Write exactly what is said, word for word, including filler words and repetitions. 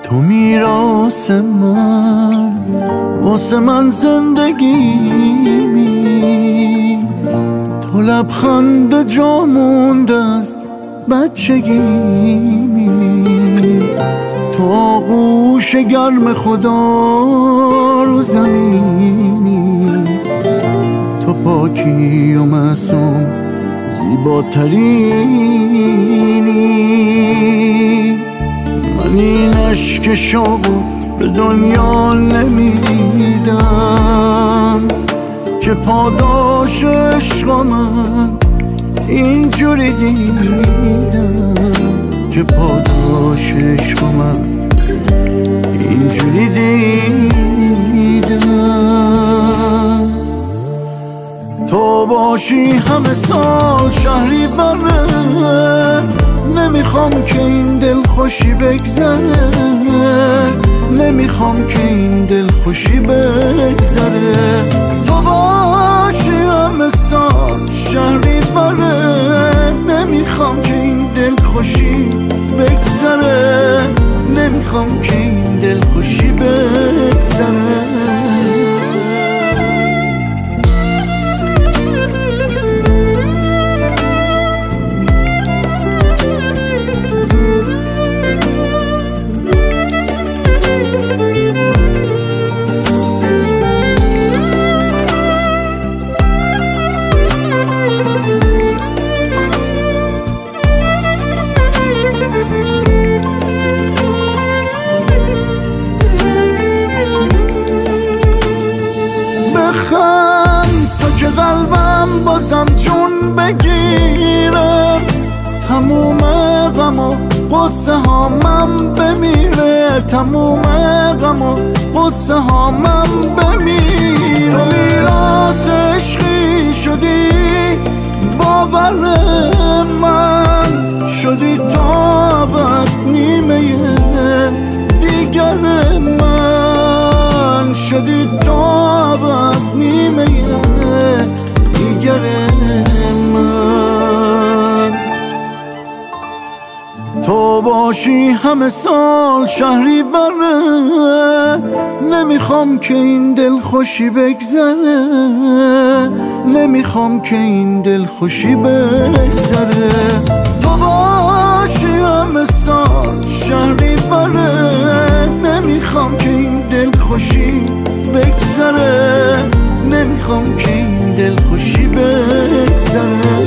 تو میراث من، واسه من زندگیمی، تو لبخند جا مونده از بچگیمی، تو آغوش گرم خدا رو زمینی، تو پاکی و معصوم زیباترینی. من این عشق شوقو به دنیا نمیدم که پاداش عشق من اینجوری دیدم، که پاداش عشق من اینجوری دیدم. تو باشی همه سال شهری بره، نمیخوام که این دل خوشی بگذره، نمیخوام که این دل خوشی بگذره. تو باشی همه سال شهری بره، نمیخوام که این دل خوشی بگذره، نمیخوام که این دل خوشی بگذره. بخند تا که قلبم بازم جون بگیره، تموم غم و قصه هامم بمیره، تموم غم و قصه هامم بمیره. تو میراث عشقی شدی باور من، شدی تا ابد نیمه دیگر من، شدی تا ابد نیمه دیگر من. تو باشی همه سال شهری بره، نمیخوام که این دل خوشی بگذره، نمیخوام که این دل خوشی بگذره. تو باشی همه سال شهری بره، نمیخوام که این دل خوشی بگذره، نمیخوام که این دل خوشی بگذره.